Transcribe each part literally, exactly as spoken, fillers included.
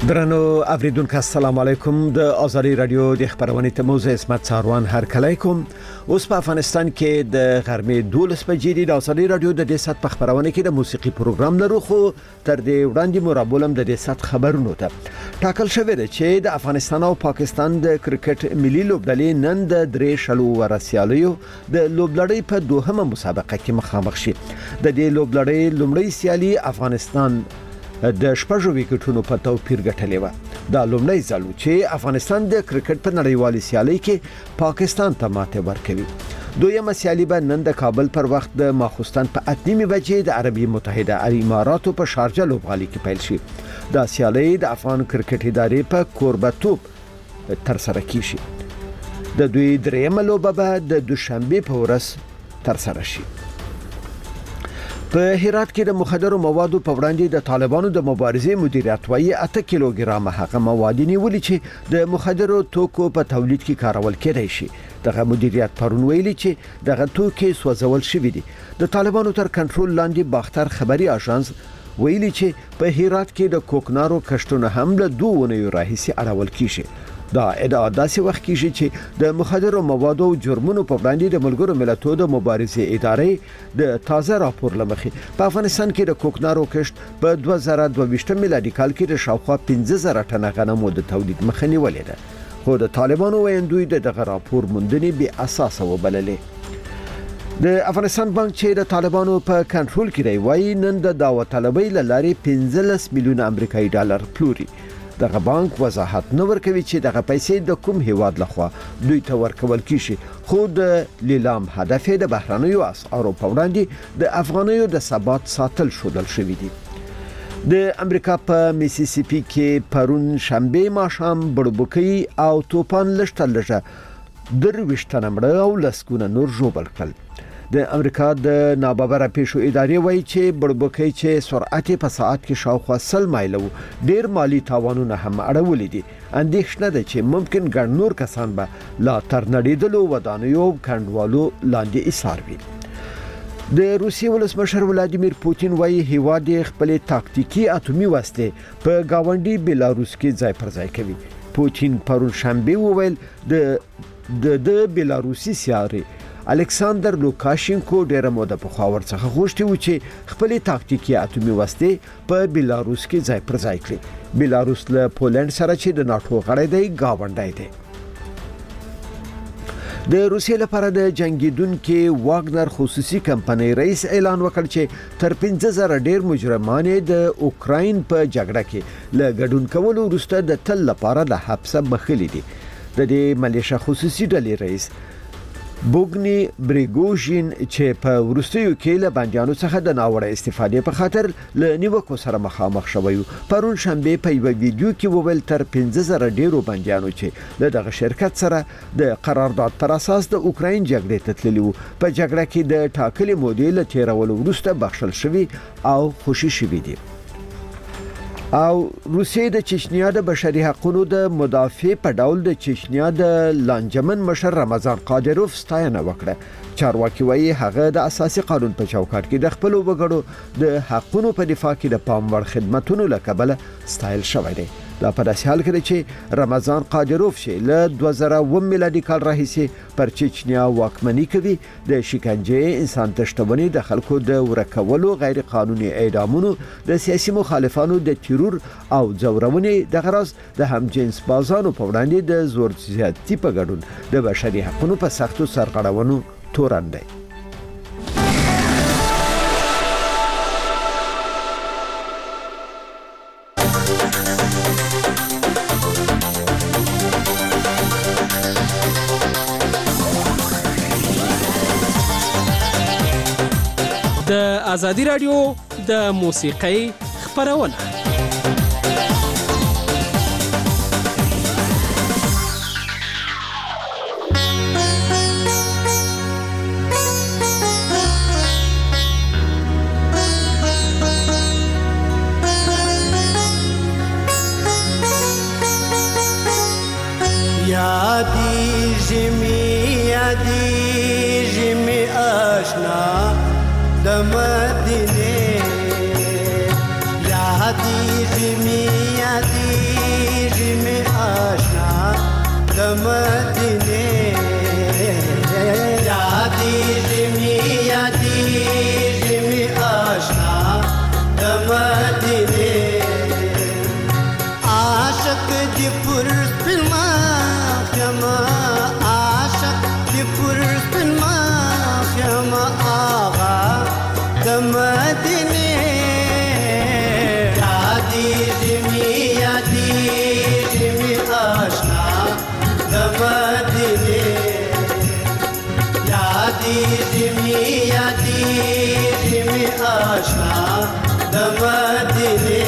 درنو اوریدونکو السلام علیکم د ازادي رادیو د خبرونې ته موزه اسمت ساروان هر کله کوم اوس په افغانستان کې د غرمې دولس بجې د ازادي رادیو د دې سات په خبرونه کې د موسیقي پروګرام لرو خو تر دې وړاندې مرابولم د دې سات خبرونه ته ټاکل شوې ده چې د افغانستان او پاکستان د کرکټ ملي لوبډلې نن د درې شلو ورسیالیو د لوبډلې په دوهمه مسابقه کې مخامخ شي د دې لوبډلې لومړی سیالي افغانستان د شپږو وکټونو په توپیر ګټلې و دا لومړی ځل چې افغانستان د کرکټ په نړیوالې سیالي کې پاکستان ته ماته ورکړي دویمه سیالي به نن د کابل پر وخت د ماخوستن په اتنیمه بجې د عربي متحده اماراتو په شارجه لوبغالي کې پیل شي دا سیالي د افغان کرکټ ادارې په کوربتوب تر سره کیږي د دوی درېمه لوبه به د دوشنبه په ورځ تر سره شي په هرات کې د مخدرو موادو په وړاندې د طالبانو د مبارزې مدیریت وايي اته کیلوګرام هغه مواد نیولې چې د مخدرو توکو په تولید کې کارول کېدای شي دغه مدیریت پرون ویلي چې دغه توکي سوځول شوی دي د طالبانو تر کنټرول لاندې باختر خبري اژانس ویلي چې په هرات کې د کوکنارو کشتونه هم له دوه ونیو راهیسي اړول کیږي دا ادعا داسې وخت کیږي چې د مخدرو موادو جرمونو په وړاندې د ملګرو ملتونو د مبارزې ادارې د تازه راپور لمخې په افغانستان کې د کوکنارو کشت په دوه زره دوه ویشت میلادي کال کې د شاوخوا پنځه زره ټنه غنمو د تولید مخه نیولې ده خو د طالبانو ویندوی دغه راپور موندنې بې اساسه وبللې د افغانستان بانک چې د طالبانو په کنټرول کې دی وایي نن د دعوت طلبۍ لارې پنځلس میلیون امریکایي ډالر پلوري دغه بانک وضاحت نه ورکوي چې دغه پیسې د کوم هیواد لخوا دوی ته ورکول کیږي خو د لیلام هدف د بهرانيو اسعارو په وړاندې د افغانیو د ثبات ساتل شودل شوې دي د امریکا په میسیسیپي کې پرون شنبه ماښام بړبوکي او توپان لشته لږه درويشتنه مړ او لسکونه نور جوړ کړل د امریکا د ناببره پیښو ادارې وایي چې بړبوکي چې سرعت په ساعت کې شاوخوا سل مایل ډیر مالی تاوانونه هم اړولې دي اندېښنه ده چې ممکن ګڼ نور کسان به لا تر نړیدلو ودانیو کندوالو لاندې ایثار وي د روسیې ولسمشر ولادیمیر پوتین وایي هیواد خپل تاکتیکی اټومي وسلې په گاونډي بلاروس کې ځای پر ځای کوي پوتین پرون شنبه وویل د د بلاروسي سیاري الکساندر لوکاشینکو ډیره موده په خاور څخه غوښتي و چې خپل تاکتیکی اټومي وسلې په بلاروس کې ځای پر ځای کړي بلاروس له پولند سره چې د ناتو غړی دی گاونډی دی د روسیې لپاره د جنگیدونکو واګنر خصوصي کمپنۍ رئیس اعلان وکړ چې تر پنځه زره ډیر مجرمان د اوکراین په جګړه کې له ګډون کولو وروسته د تل لپاره د حبس بخښلي دي د دې ملیشه خصوصي ډلې رئیس بوګنی بریګوژین چې په ورستیو کې له بندیانو څخه د ناوړه استفادې په خاطر له نیوکو سره مخامخ شوی پرون شنبه په یو ویډیو کې وویل تر پنځه زره ډیرو بندیانو چې له دغه شرکت سره د قرارداد پر اساس د اوکراین جګړې ته تللي وو په جګړه کې د ټاکلي مودې له تیرولو وروسته بخښل شوی او خوشي شوی دي او روسیې د چچنیا د بشري حقوقو د مدافع په ډول د چچنیا د لانجمن مشر رمضان قادروف ستاینه وکړه چارواکي وایي هغه د اساسي قانون په چوکاټ کې د خپل وګړو د حقوقو په دفاع کې د پام وړ خدماتونو لکبل ستایل شوی دی دا په داسې حال کې چې رمضان قادروف چې له دوه زره اووه میلادي کال راهیسې پر چچنیا واکمني کوي د شکنجې انسان تشتبونی د خلکو د ورکولو غیر قانوني اعدامونو د سیاسي مخالفانو د تیرور او ځورونې د غرض د همجنس بازانو په وړاندې د زور زیاتی په ګډون د بشري حقوقو په سختو سرغړونو تورن دی د ازادي رادیو د موسیقۍ خبرونه یادی جمی یادی جمی آشنا د مدینه یادی جمی یادی یادیږي یادیږي می آشنا د مدینه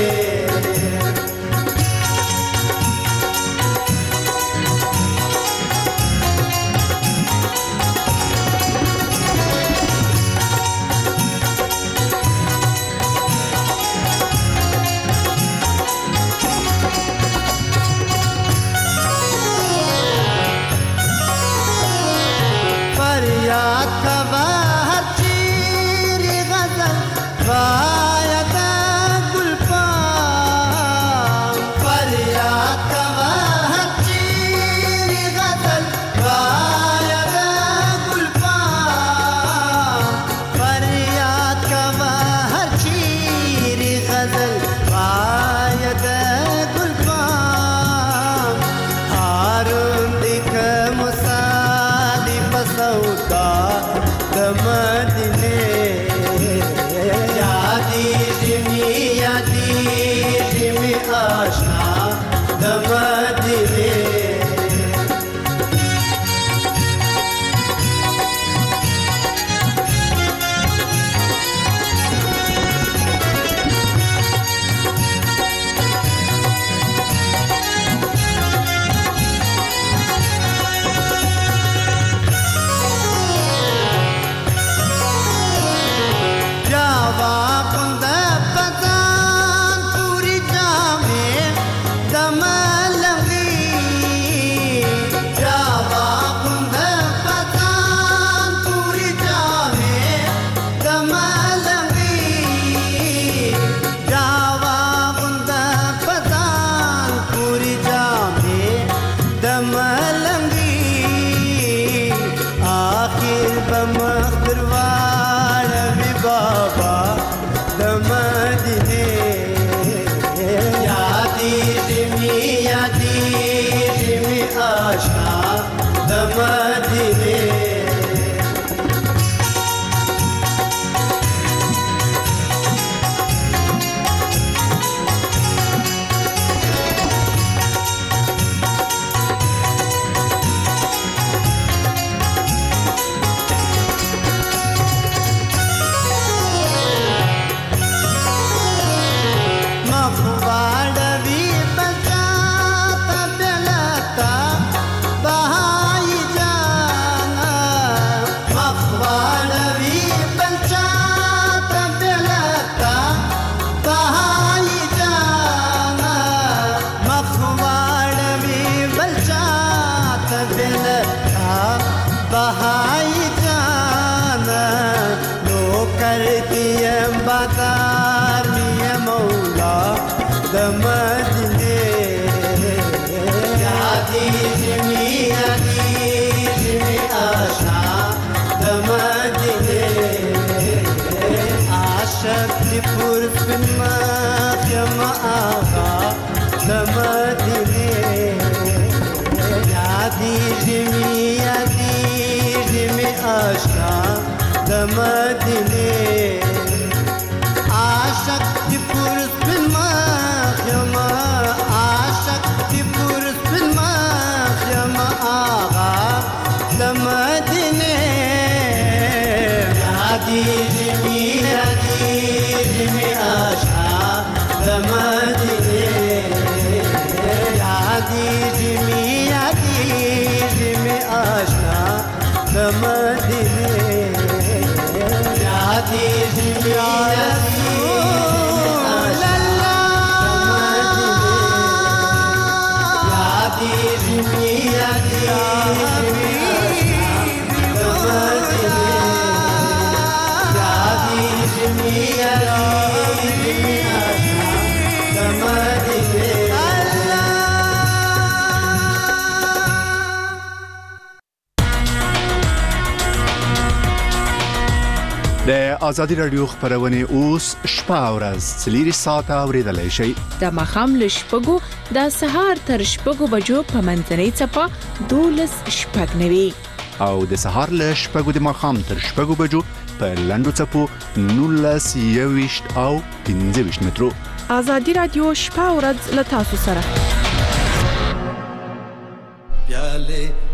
د ازادي رادیو خبرونه اوس شپه او ورځ څلور ساعته اوریدلای شئ. د مخام له شپږو د سهار تر شپږو بجو په منځنۍ چپه دولس شپږ نوي او د سهار له شپږو د مخام تر شپږو بجو په لندو چپو نولس یويشت او پنځه ویشت مترو. ازادي رادیو شپه او ورځ له تاسو سره. پیاله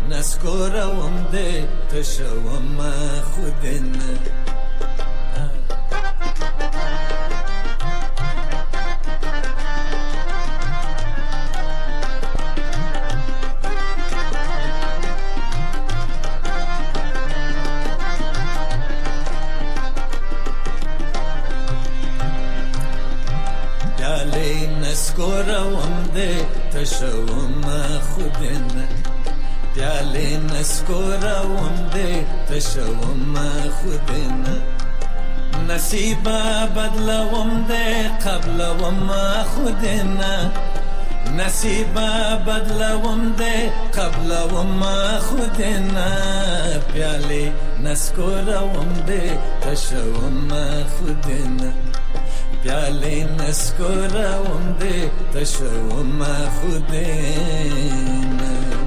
نسکورم ده تشوم خودن پیاله نسکورم ده تشوم خودن پیاله نسکورم ده تشوم خودن نصیبا بدلوم ده قبلوم خودن نصیبا بدلوم ده قبلوم خودن پیاله نسکورم ده تشوم خودن پیاله نسکورم ده تشوم خودن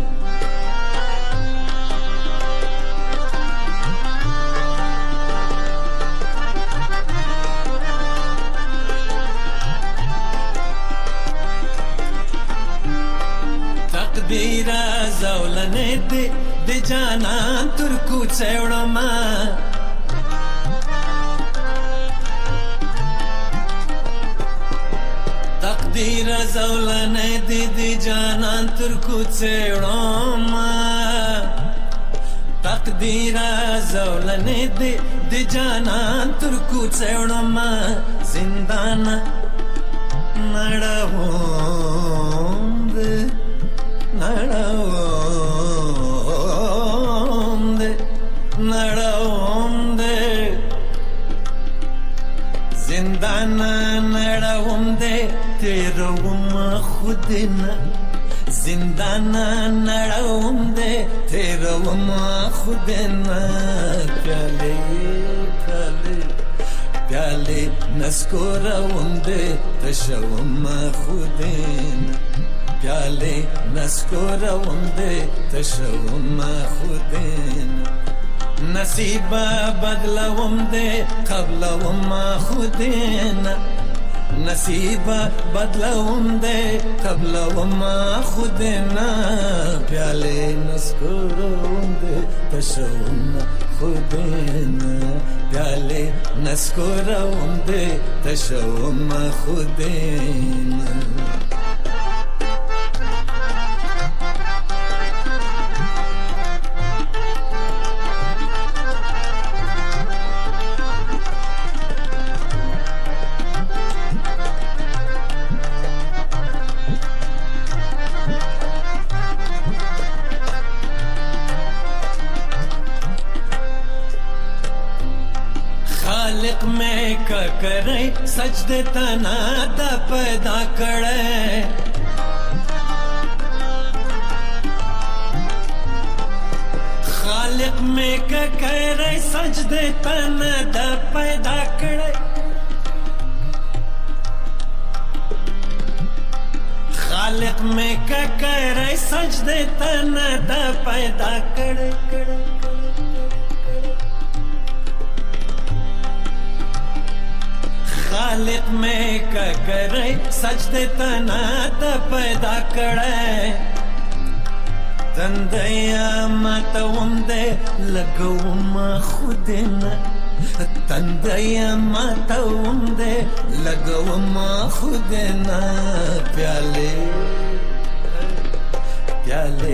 تقدیر زولنه ده ده جانان ترکو چوڑم تقدیر زولنه ده ده جانان ترکو چوڑم تقدیر زولنه ده ده جانان ترکو چوڑم زندان نڑاوم ده نڑاوم ده نڑاوم ده زندان نڑاوم ده تیروم خودنا زندان نڑاوم ده تیروم خودنا پیاله پیاله پیاله نسکورم ده تشوم خودنا پیاله نسکورم ده تشوم خودن نصیبا بدلوم ده قبلوم خودن نصیبا بدلوم ده قبلوم خودن پیاله نسکورم ده تشوم خودن پیاله نسکورم ده تشوم خودن خالق میں کا کرے سجدے تنا دا پیدا کرے خالق میں کا کرے سجدے تنا دا پیدا کرے خالق میں کا کرے سجدے تنا دا پیدا کرے کرے خالق میں کا کرے سجدے تنا دا پیدا کرے تندیا ماتوم دے لگوم خودنا تندیا ماتوم دے لگوم خودنا پیالے پیالے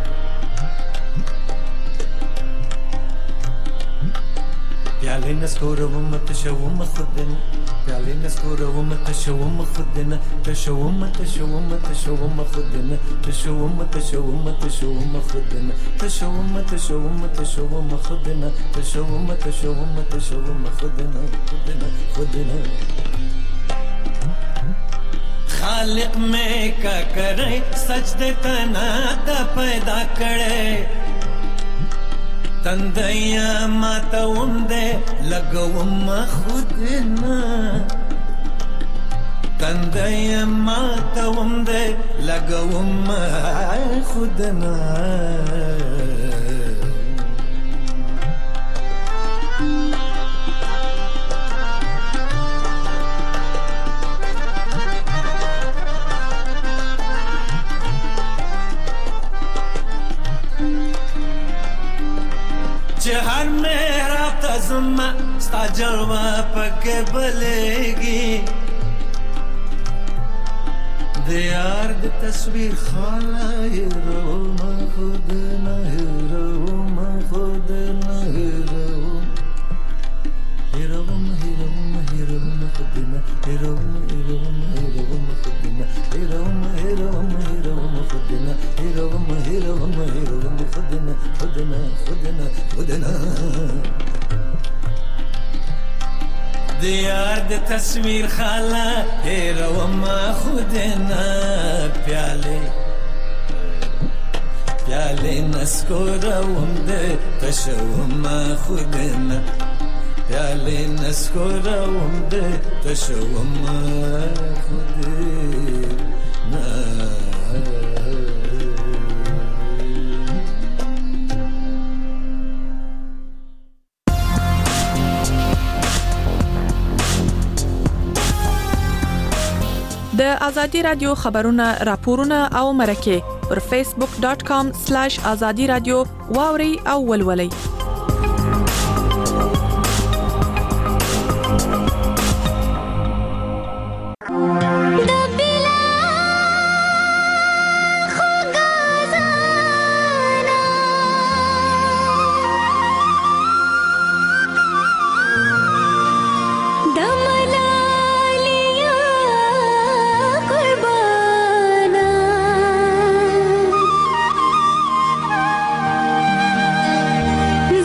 پیالے نسکورم تشوم خودنا پیاله نسکورم تشوم خودنا تشوم تشوم تشوم خودنا تشوم تشوم تشوم خودنا تشوم تشوم تشوم خودنا تشوم تشوم تشوم خودنا خودنا خودنا خالق میں کا کرے سجدے تنا دا پیدا کرے تندیا ماتوم دے لگوم خودنا تندیا ماتوم دے لگوم خودنا رازما ستا جلوه پکې بلېږي د یار د تصویر خاله هېرومه خود نه هېرومه خود نه هېروم هېروم هېروم هېروم خود نه هېروم هېروم هېروم خود نه هېروم هېروم هېروم خود نه هېروم هېروم هېروم خود نه خود نه خود نه خود نه د یار د تصویر خاله هېروم خود نه پیالې پیالې نسکوروم د تشوم خود نه پیالې نسکوروم د تشوم خود نه د ازادي رادیو خبرونه راپورونه او مرکه پر فیسبوک ډاٹ کام سلیش ازادي رادیو واوري او ولولي. Na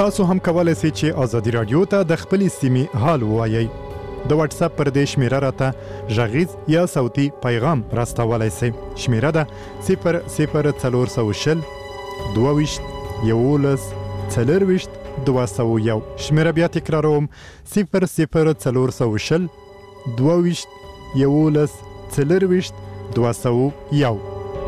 تاسو هم کولای شئ چې ازادي رادیو ته د خپل سیمې حال ووایئ. د واتس اپ پر دې شمیره راته غږیز یا صوتي پیغام راستولای شئ. شمیره ده صفر صفر څلور سوه شل دوه ویشت یولس څلور ویشت دوه سوه یو. شمیره بیا تکراروم صفر صفر څلور سوه شل دوه ویشت یولس څلور ویشت دوه سوه یو.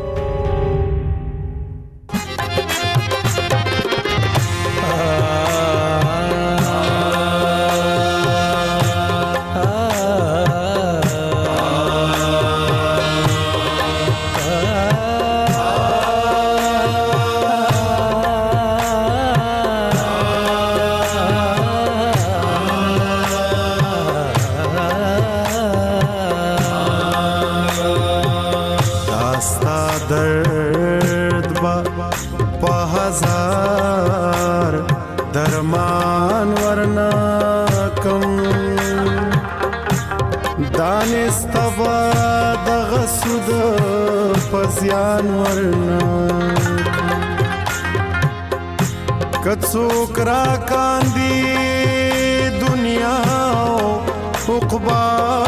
کڅوک را کاندی دنیا عقبا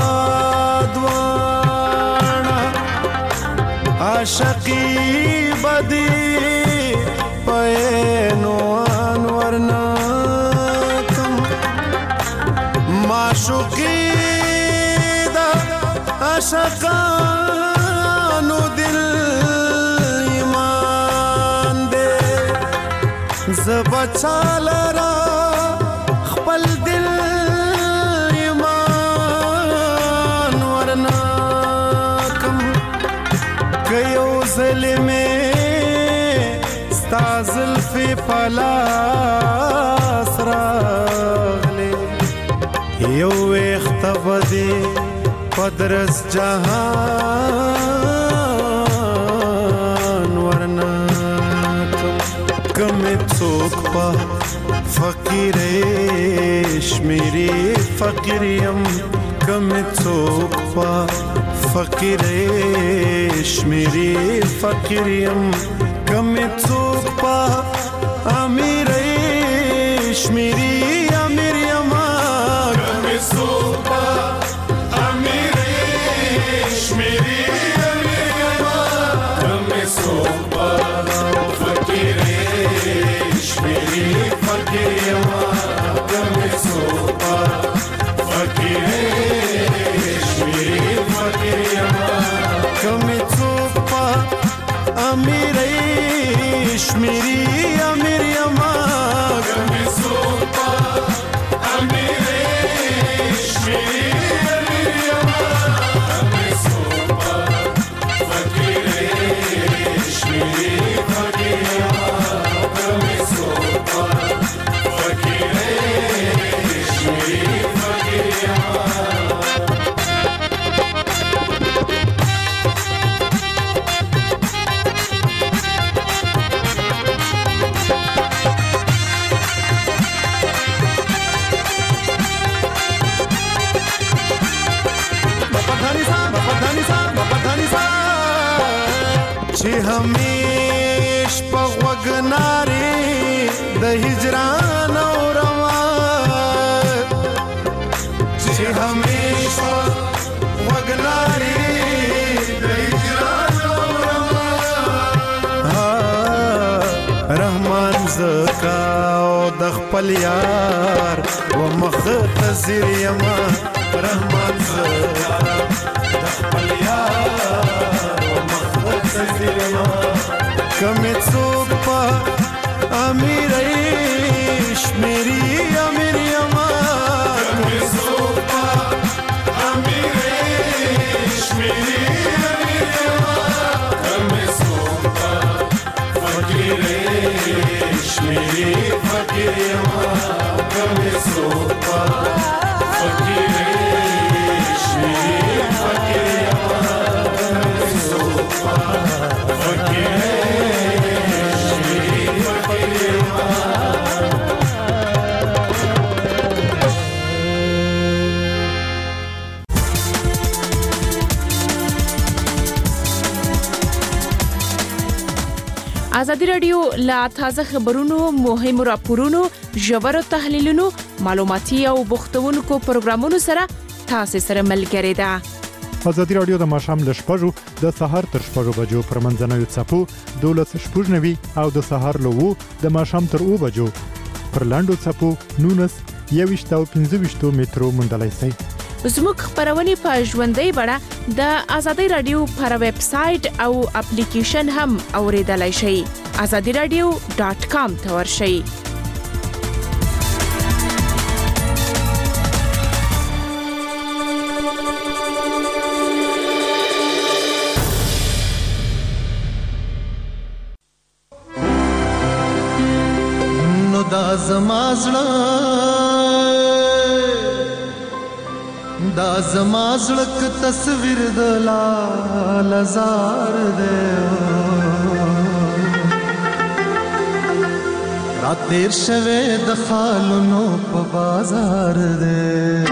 دوانا عاشقی بدی پینو انورنا کم معشوقی دا عاشقانو دل زبچالرا خپل دل ایمان ورنا کم کيو ظلمه ستازل فی پلاس راغلی یو اختبدی پدرس جهان ورنا کم څوک په فقیرش میری فقیریم کم څوک په فقیرش میری فقیریم کم څوک په امیرش میری امیریم کم څوک په امیرش میری امیریم کم څوک په چې همیش په وګناري د هجران اورما چې همیش په وګناري د هجران اورما رحمان زکا او د خپل یار و مخ تزیر یما رحمان زکا د خپل یار کم څوک په امیرش میری امیریم کم څوک په امیرش میری امیریم کم څوک په فقیرش میری فقیریم کم څوک په فقیرش میری فقیریم ازادي رادیو لا تازه خبرونو مهم راپورونو ژور تحلیلونو معلوماتي او بوختونکو پروګرامونو سره تاسو سره ملګری ده. ازادي رادیو د ماشام له شپږو د سهار تر شپږو بجو پر منځنوي څپو دولس شپږ نوي او د سهار له وو د ماشام تر او بجو پر لاندو څپو نونس یويشت او پنځه ویشت مترو مندلای سي. زموږ خبرونه په ژوندۍ بڼه د ازادي رادیو پر ویب سټ او اپلیکیشن هم اوریدلای شئ. azadi radio dot com ته ورشئ. نو دا زمازړه دا زمازړه ک تصویر د لال زار دې رات تیر شوه د خالونو په بازار دې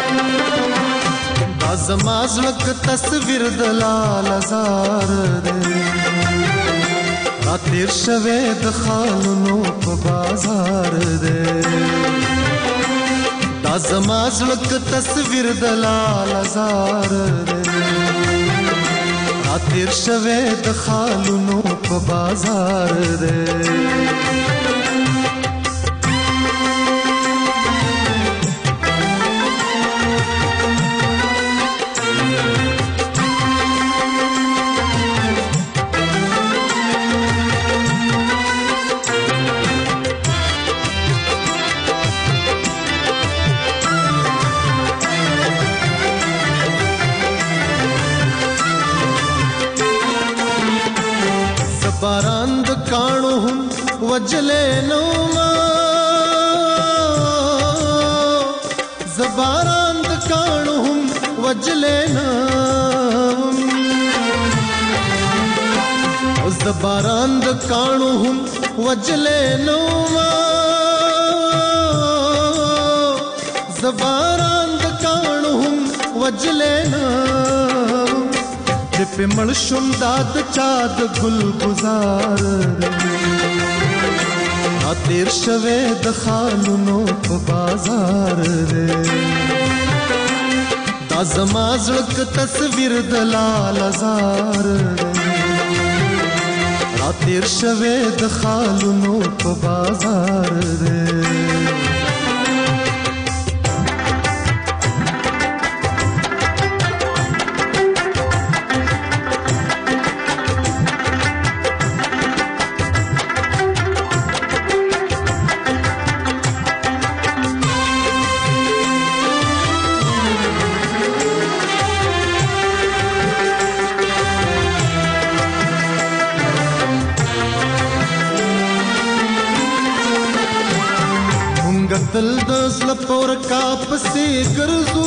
دا زمازړه ک تصویر د لال زار دې رات تیر شوه د خالونو په بازار دې دا زما زړه ک تصویر د لال زار دې رات تیر شوه د خالونو په بازار دې باران د کانو هم وجلې نو ما زباران د کانو هم وجلې نو اوس د باران د کانو هم وجلې نو ما زباران د کانو هم وجلې نو په مړ شوم داد چاد ګل گزار ا تیر شوه د خالونو په بازار دې دا زما زړه ک تصویر د لال زار ا تیر شوه د خالونو په بازار دې دل د زړه پور کا پسې ګرځو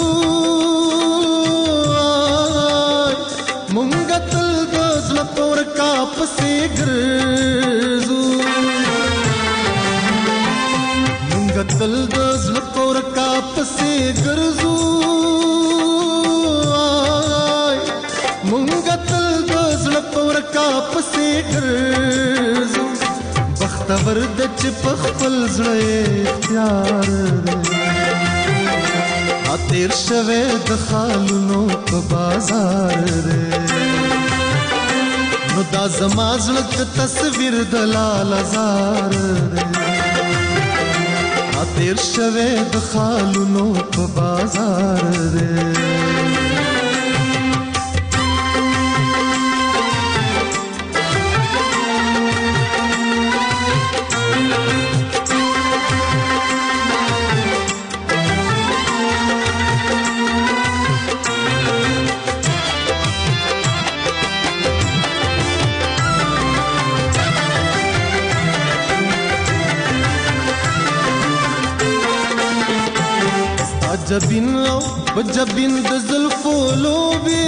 مونږ دل د زړه پور کا پسې ګرځو مونږ دل د زړه پور کا پسې ګرځو مونږ دل د زړه پور کا پسې ګرځو بختور د چې په خپل زړه اختیار ا تیر شوه د خالونو په بازار نو دا زما زړه ک تصویر د لال زار ا تیر شوه د خالونو په بازار جبین او بجبین د زلفو لوبي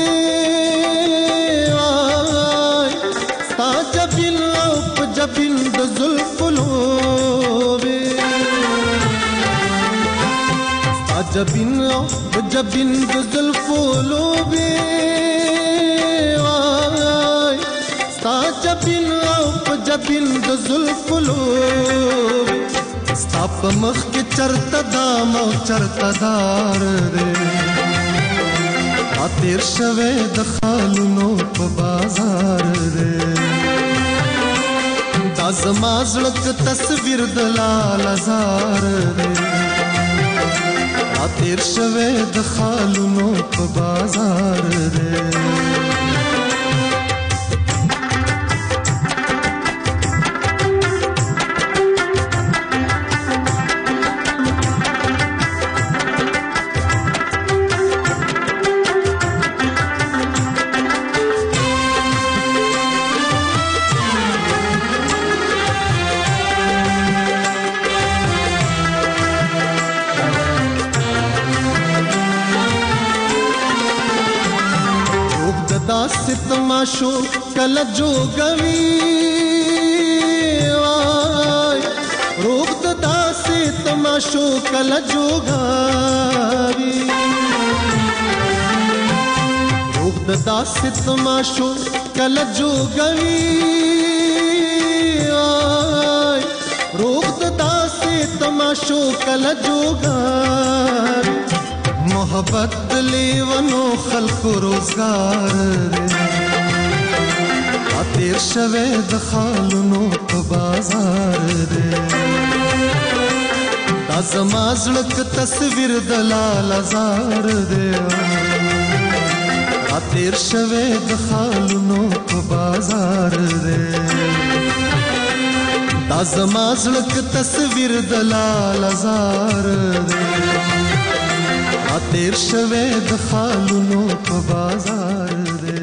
ستا جبین او بجبین د زلفو لوبي ستا جبین او بجبین د زلفو لوبي ستا جبین او جبین د زلفلو ستاپ مخ کې چرته دام او چرته دار دې تیر شوه د خالونو په بازار دې دا زما زړه تصویر د لال زار دې تیر شوه د خالونو په بازار دې ستماشو کله جوګوي وای روغ د داسې تماشو کله جوګاوي روغ د داسې تماشو کله جوګوي وای روغ د داسې تماشو کله جوګاوي محبت لیونو خلق روزگار دے تیر شوه د خالونو په بازار دے دا زما زړه تصویر د لال زار دے تیر شوه د خالونو په بازار دے دا زما زړه تصویر د لال زار دے تیر شوه د خالونو په بازار دې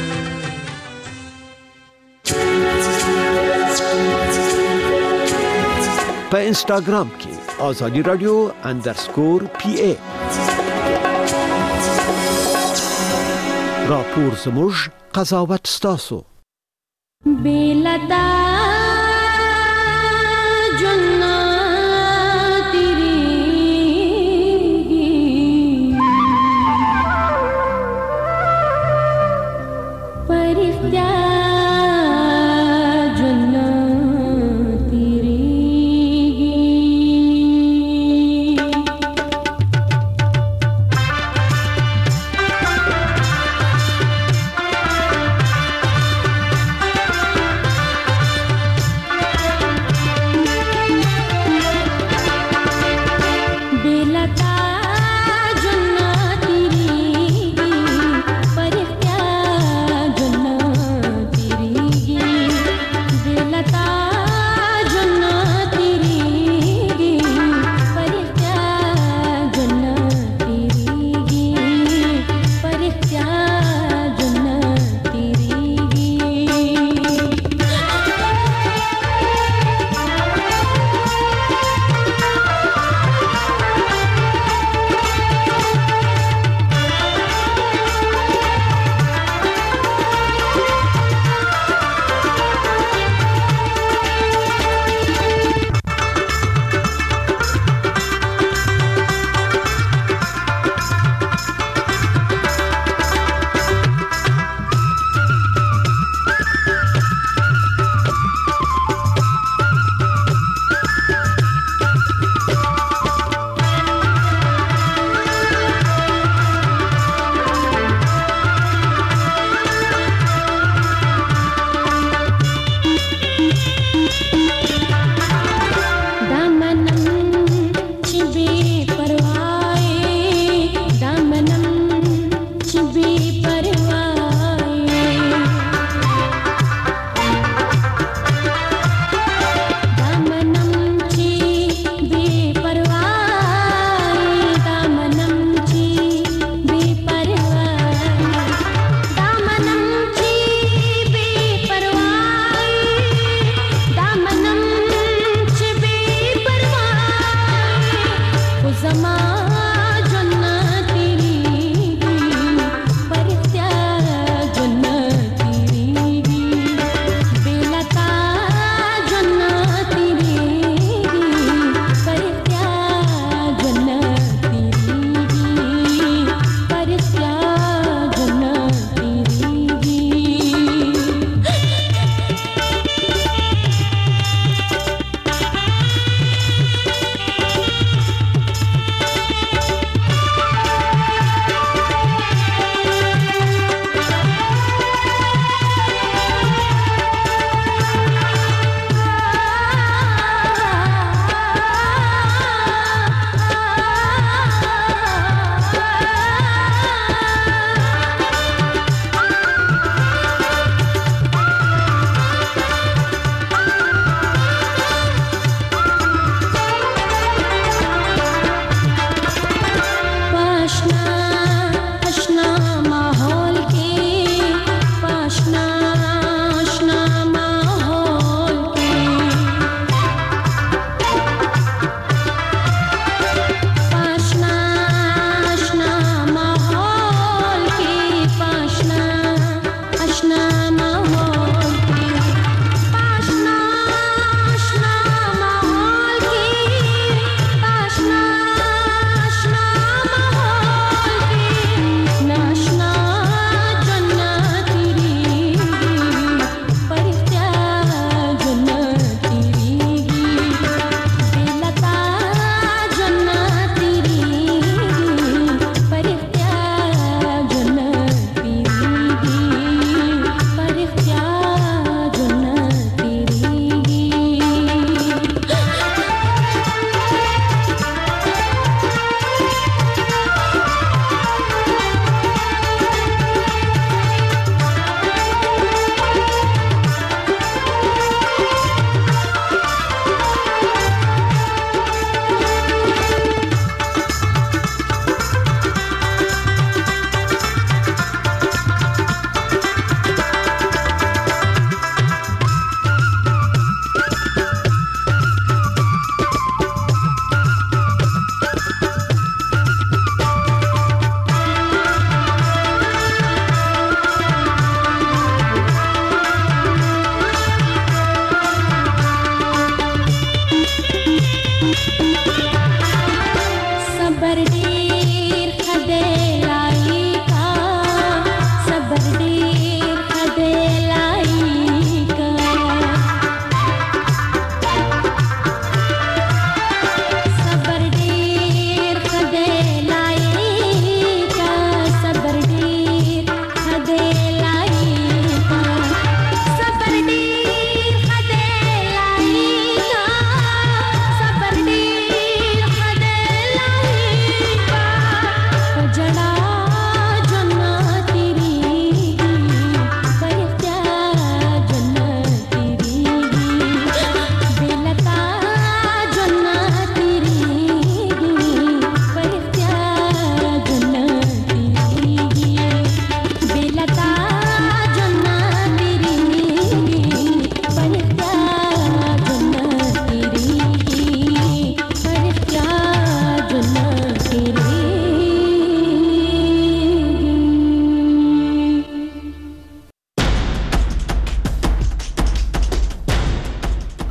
په انستګرام کې آزادی رادیو انډرسکور پی ای راپور زموږ قضاوت ستاسو بیلتا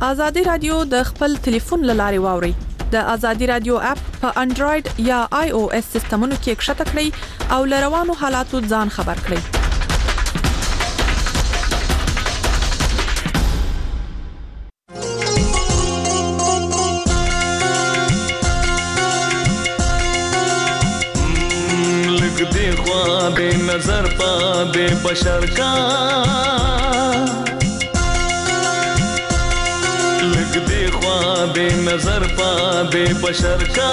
ازادي رادیو د خپل ټلیفون لارې واوري. د ازادي رادیو اپ په انډراید یا آی او اس سیستمونو کې ښکته کړئ او لروانو حالاتو ځان خبر کړئ. لګ دی خوا به نظر پا به بشر کا بے نظر پا بے بشر کا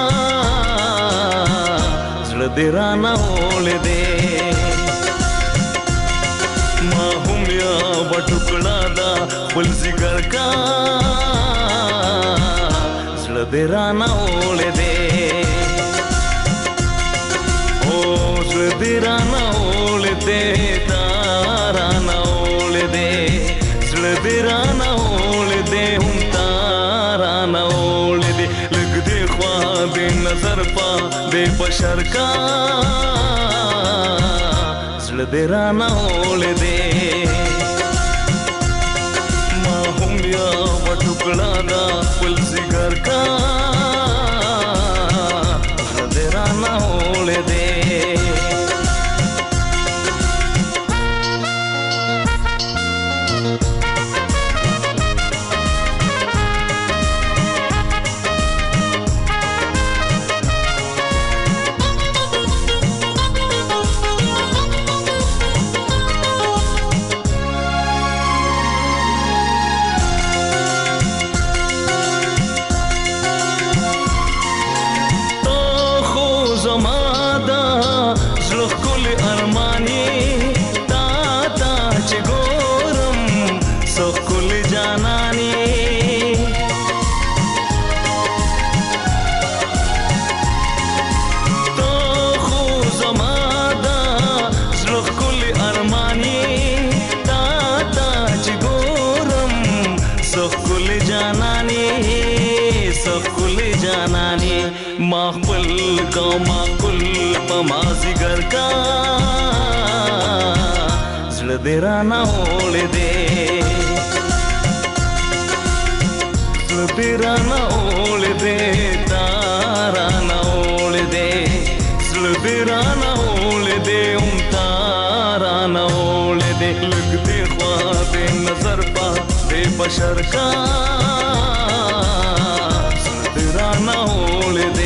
زړه دې رانه ولې دې ما هم یا وټکړه دا بل زګر کا زړه دې رانه ولې دې او زړه دې رانه ولې دې تا رانه ولې دې زړه دې رانه ولې دې نظر پا بے بشر کا زړه دې رانه ولې دې ما هم یا وټکړه دا خپل زګر کا زړه دې رانه ولې دې माखबल का माकुल पमाजिगर का زړه دې رانه ولې دې زړه دې رانه ولې دې تا رانه ولې دې زړه دې رانه ولې دې هم تا رانه ولې دې لګ دې خوا دې نظر پا دې بشر کا زړه دې رانه ولې دې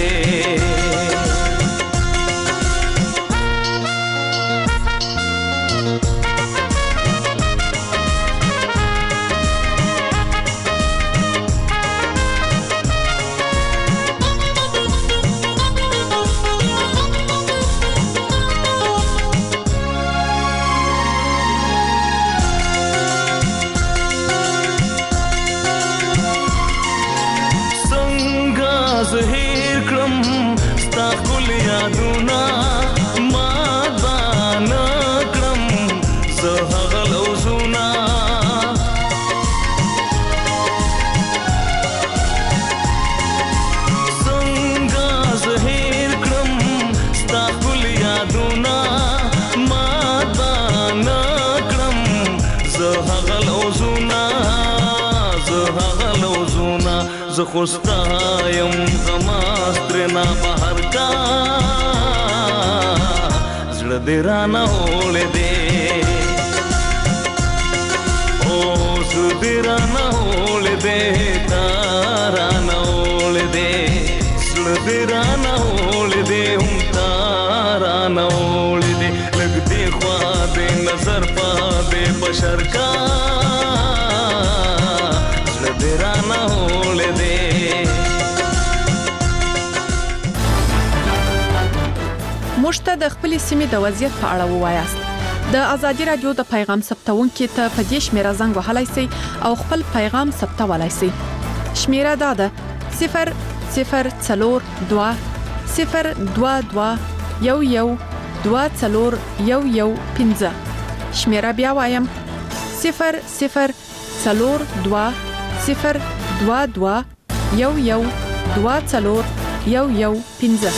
زهیر کړم ستا ښکل یادونه ما بان کړم زه هغه لوزونه څنګه زهیر کړم ستا ښکل یادونه ما بان کړم زه هغه لوزونه زه هغه لوزونه زه خوستا یم غماسترنا بهر کا زړه دې رانه ولې دې او زړه دې رانه ولې دې تا رانه ولې دې زړه دې رانه ولې دې هم تا رانه ولې دې لګ دې خوا دې نظر پا دې بشر کا زړه دې رانه ولې دې موږ ته د خپلې سیمې د وضعیت په اړه ووایاست. د ازادي رادیو د پیغام ثبتونکو ته په دې شمیره زنګ وهلای شئ او خپل پیغام ثبتولای شئ. شمیره دا ده صفر صفر څلور دوه صفر دوه دوه یو یو دوه څلور یو یو پنځه. شمیره بیا وایم صفر صفر څلور دوه صفر دوه دوه یو یو دوه څلور یو یو پنځه.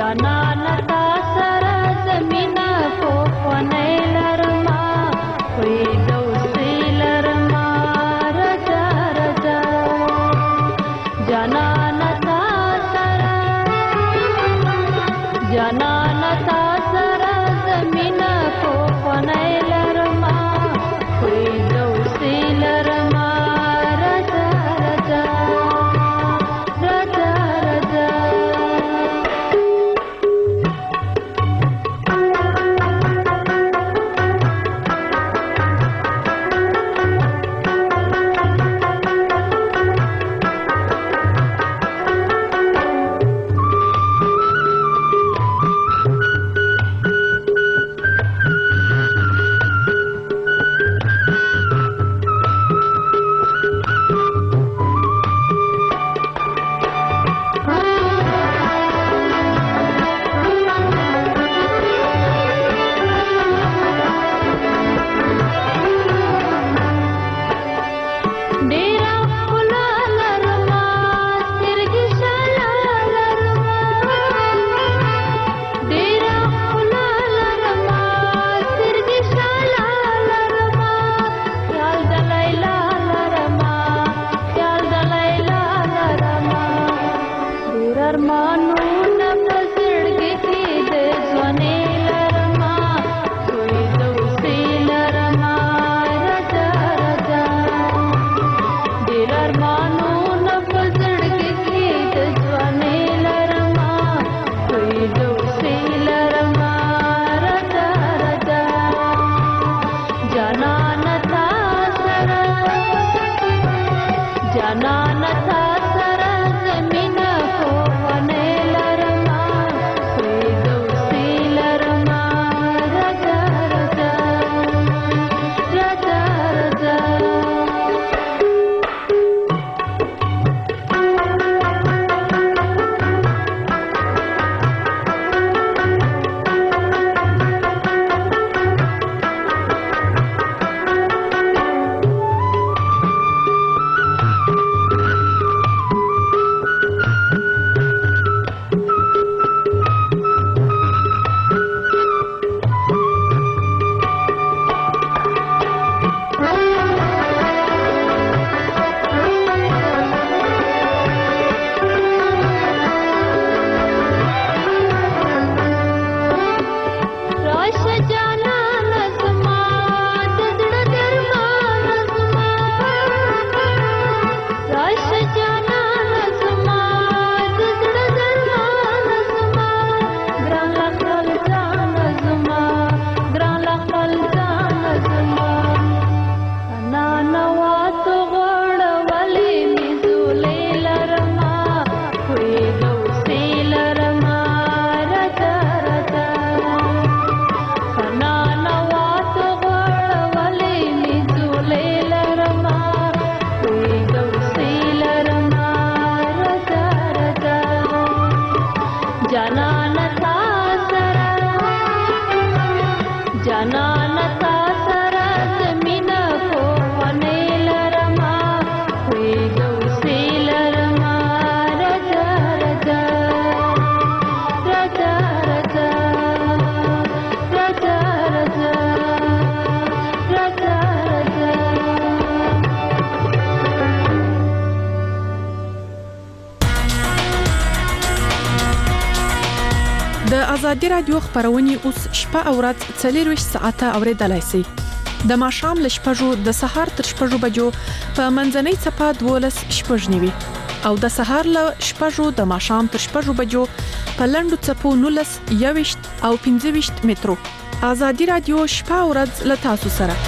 د ازادي رادیو خبرونه اوس شپه او ورځ څلور ساعته اوریدلای شئ د ماښام ل شپږو د سهار تر شپږو بجو په منځنۍ صفه دولس شپږنیوي او د سهار ل شپږو د ماښام تر شپږو بجو په لندو صفو نولس یويشت او پنځه ویشت مترو ازادي رادیو شپه او ورځ ل تاسو سره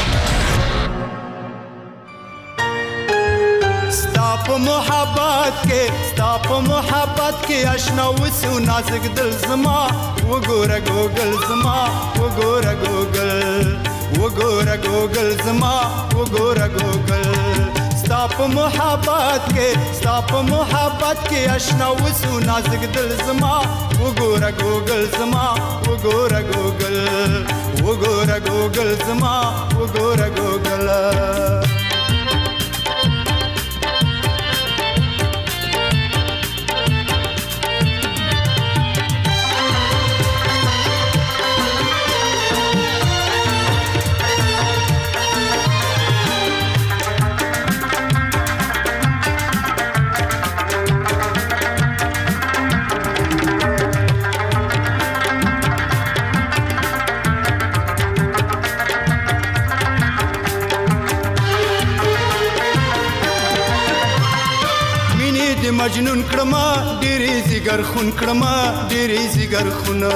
ستاپ محبت کې ستاپ محبت کې آشنا وسو نازک دل زما وګوره ګوګل زما وګوره ګوګل وګوره ګوګل زما وګوره ګوګل ستاپ محبت کې ستاپ محبت کې آشنا وسو نازک دل زما وګوره ګوګل زما وګوره ګوګل وګوره ګوګل زما وګوره ګوګل کړما ډېرې زیګر خون کړما ډېرې زیګر خونه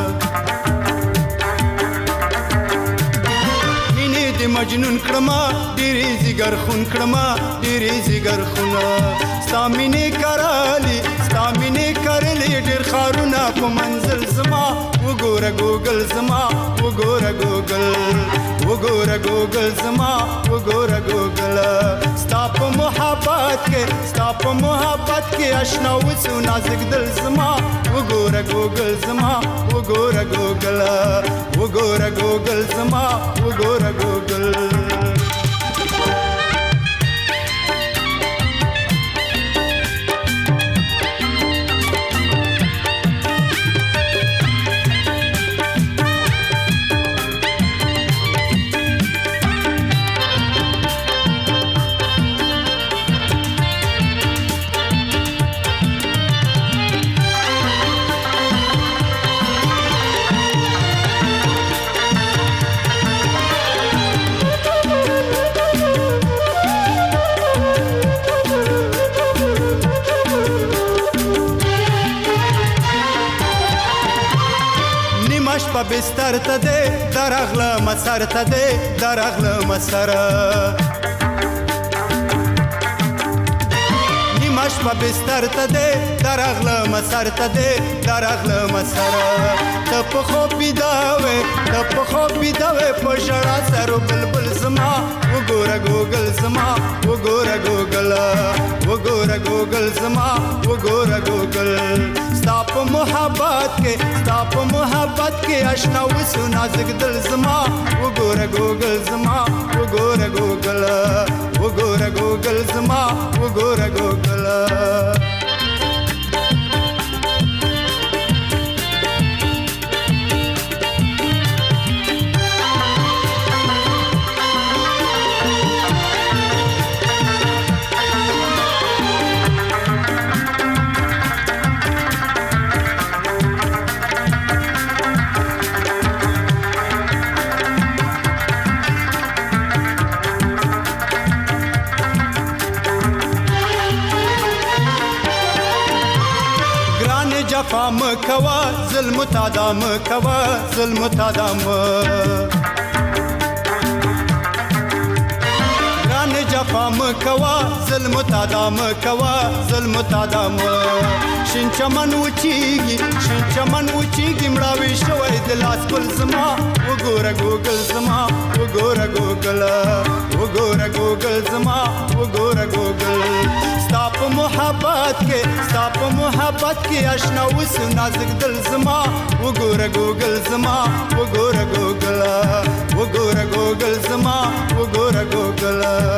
مینې دې مجنون کړما ډېرې زیګر خون کړما ډېرې زیګر خونه ستا مینې کرالي ستا مینې کرلې ډېر ښارونه په منزل زما وګوره ګوګل زما وګوره ګوګل وګوره ګوګل زما وګوره ګوګل ستا په محبت کې ستا په محبت کې آشنا وسو نازک دل زما وګوره ګوګل زما وګوره ګوګل وګوره ګوګل زما وګوره ګوګل په بستر ته دې درغله مسر ته دې درغله مسر نیمش په بستر ته دې درغله مسر ته دې درغله مسر ته په خو بيداوي ته په خو بيداوي په ژړا سره بلبل زما وګوره ګوګل زما وګوره ګوګل وګوره ګوګل زما وګوره ګوګل ستا په محبت کې ستا په محبت کې آشنا وسو نازک دل زما وګوره ګوګل زما وګوره ګوګل وګوره ګوګل زما وګوره ګوګل جفا مکوا ظلم تادا مکوا ظلم تادا م ران جفا مکوا ظلم تادا مکوا ظلم تادا م شین چمن وچیږي شین چمن وچیږي مړاوي شوی د لاس ګل زما وګوره ګوګل زما وګوره ګوګل وګوره ګوګل زما وګوره ګوګل ستا په محبت کې ستا په محبت کې آشنا وسو نازک دل زما وګوره ګوګل زما وګوره ګوګل وګوره ګوګل زما وګوره ګوګل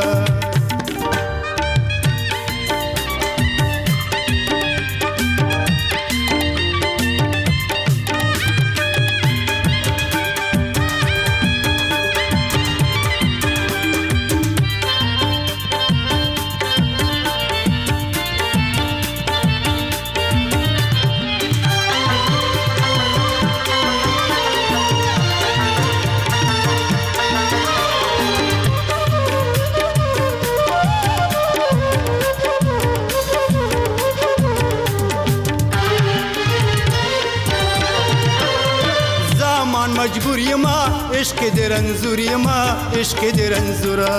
مجبور یما عشق دې رنزور یما عشق دې رنزورا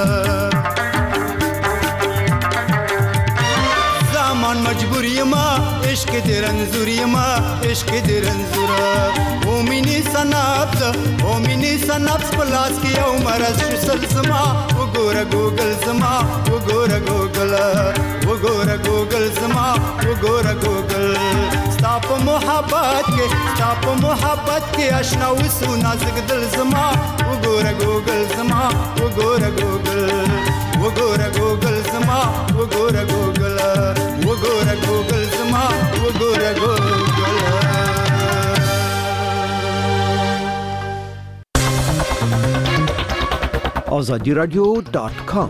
زمان مجبور یما عشق دې رنزور یما عشق دې رنزورا او مینی سنابز او مینی سنابز پلاس کې او مرز شسل زما وګوره ګوګل زما وګوره ګوګل وګوره ګوګل زما وګوره ګوګل ستا په محبت کې ستا په محبت کې آشنا وسو نازک دل زما وګوره ګوګل زما وګوره ګوګل وګوره ګوګل زما وګوره ګوګل وګوره ګوګل زما وګوره ګوګل آزادی رادیو دات کام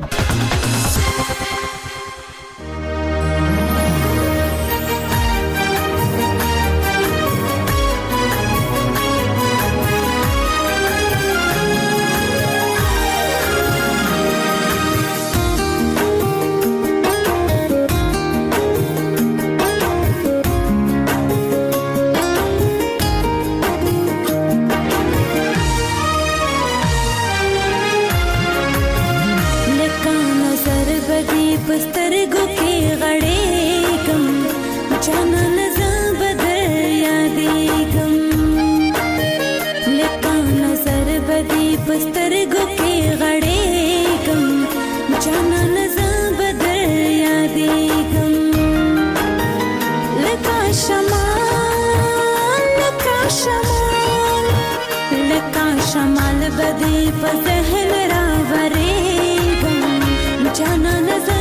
پسترګو کې غړېږم جانان زه بدر یادېږم لکه شمال لکه شمال لکه شمال بدې په ذهن راورېږم جانان زه